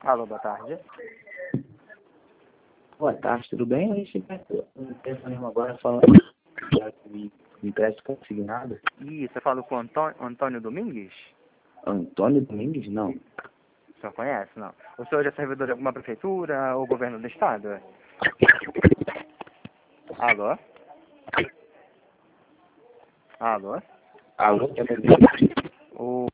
Alô, boa tarde. Boa tarde, tudo bem? A gente está telefonando agora falando de empréstimo consignado. Ih, você falou com o Antônio Domingues? Antônio Domingues? Não. O senhor conhece, não? O senhor é servidor de alguma prefeitura ou governo do estado? Alô? Alô? Alô? O